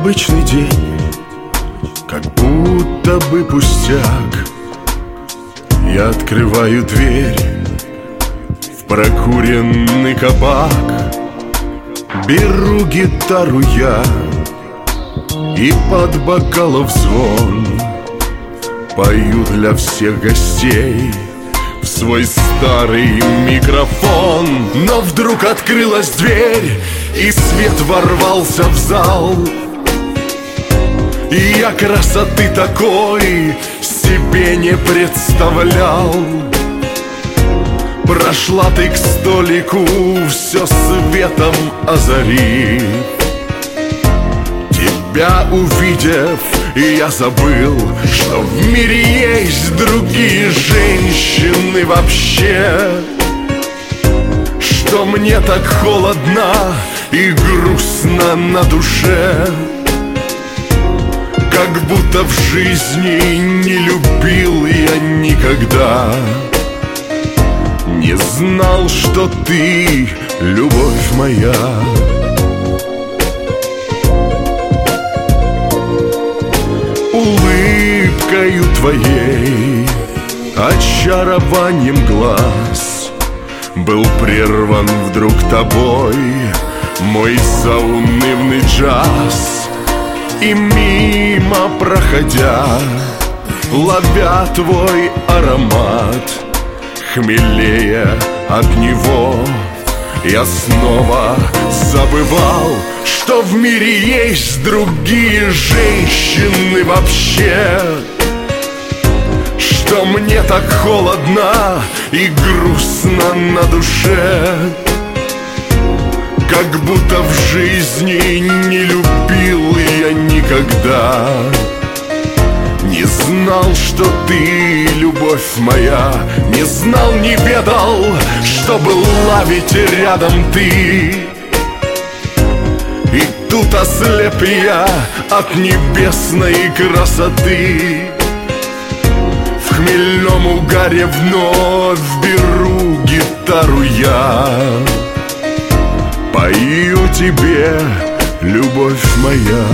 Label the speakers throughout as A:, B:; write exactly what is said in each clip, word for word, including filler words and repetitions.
A: обычный день, как будто бы пустяк. Я открываю дверь в прокуренный кабак, беру гитару я, и под бокалов звон пою для всех гостей в свой старый микрофон. Но вдруг открылась дверь, и свет ворвался в зал, и я красоты такой себе не представлял. Прошла ты к столику, все светом озарив. Тебя увидев, я забыл, что в мире есть другие женщины вообще, что мне так холодно и грустно на душе, как будто в жизни не любил я никогда. Не знал, что ты любовь моя. Улыбкою твоей, очарованием глаз был прерван вдруг тобой мой заунывный джаз. И мимо проходя, ловя твой аромат, хмелея от него, я снова забывал, что в мире есть другие женщины вообще, что мне так холодно и грустно на душе, как будто в жизни не любил я никогда. Не знал, что ты любовь моя, не знал, не ведал, что была ведь рядом ты. И тут ослеп я от небесной красоты. В хмельном угаре вновь беру гитару я, пою тебе, любовь моя.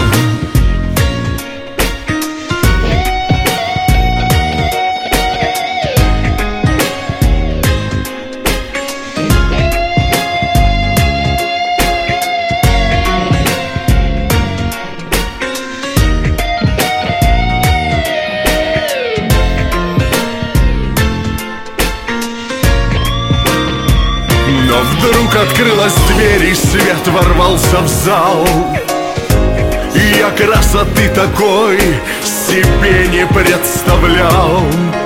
A: Но вдруг открылась дверь, и свет ворвался в зал, и я красоты такой себе не представлял.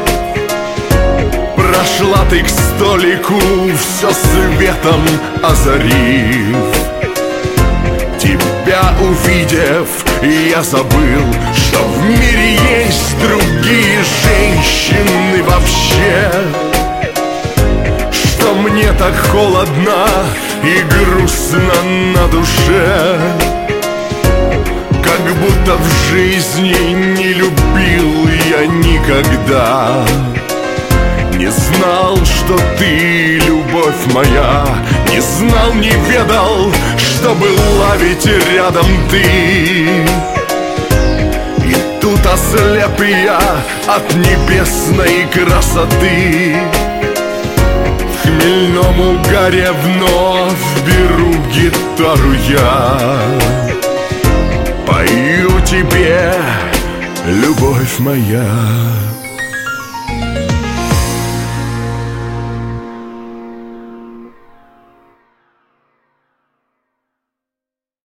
A: Прошла ты к столику, все светом озарив. Тебя увидев, я забыл, что в мире есть другие женщины вообще, что мне так холодно и грустно на душе, как будто в жизни не любил я никогда. Не знал, что ты любовь моя, не знал, не ведал, что была ведь рядом ты. И тут ослеп я от небесной красоты. В хмельном угаре вновь беру гитару я, пою тебе, любовь моя.